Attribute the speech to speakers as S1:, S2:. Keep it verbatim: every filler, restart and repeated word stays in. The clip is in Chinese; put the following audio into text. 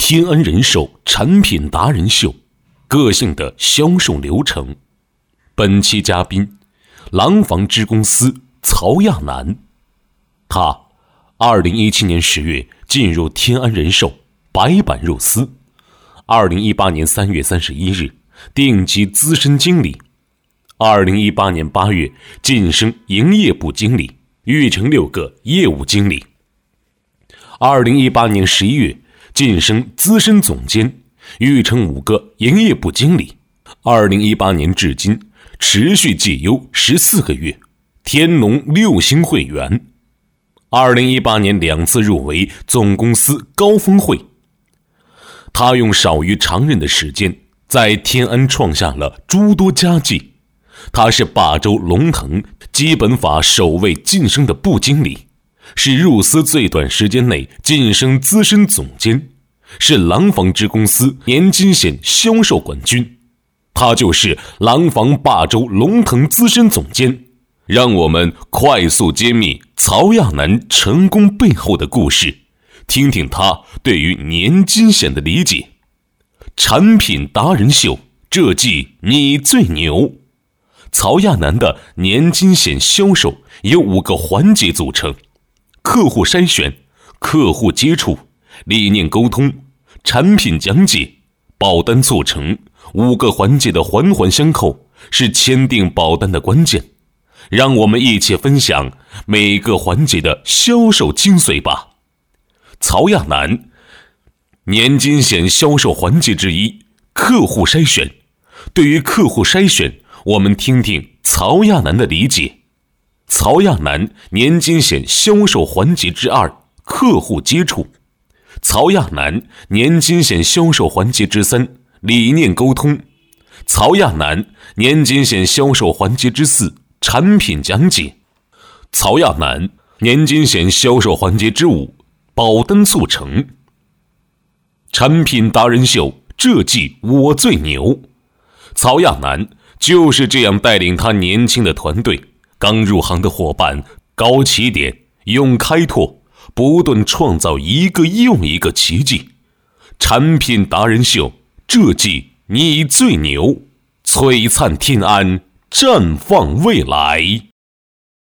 S1: 天安人寿产品达人秀，个性的销售流程。本期嘉宾，廊坊支公司曹亚楠。他二零一七年十月进入天安人寿，白板入司。二零一八年三月三十一日，定级资深经理。二零一八年八月晋升营业部经理，育成六个业务经理。二零一八年十一月晋升资深总监，育成五个营业部经理。二零一八年至今持续绩优十四个月，天龙六星会员。二零一八年两次入围总公司高峰会。他用少于常人的时间，在天安创下了诸多佳绩。他是霸州龙腾基本法首位晋升的部经理，是入司最短时间内晋升资深总监，是廊坊支公司年金险销售冠军。他就是廊坊霸州龙腾资深总监。让我们快速揭秘曹亚楠成功背后的故事，听听他对于年金险的理解。产品达人秀，这季你最牛。曹亚楠的年金险销售由五个环节组成：客户筛选、客户接触、理念沟通、产品讲解、保单促成。五个环节的环环相扣，是签订保单的关键。让我们一起分享每个环节的销售精髓吧。曹亚楠，年金险销售环节之一，客户筛选。对于客户筛选，我们听听曹亚楠的理解。曹亚楠年金险销售环节之二，客户接触。曹亚楠年金险销售环节之三，理念沟通。曹亚楠年金险销售环节之四，产品讲解。曹亚楠年金险销售环节之五，保单促成。产品达人秀，这季我最牛。曹亚楠就是这样带领他年轻的团队，刚入行的伙伴，高起点，勇开拓，不断创造一个又一个奇迹。产品达人秀，这季你最牛，璀璨天安，绽放未来。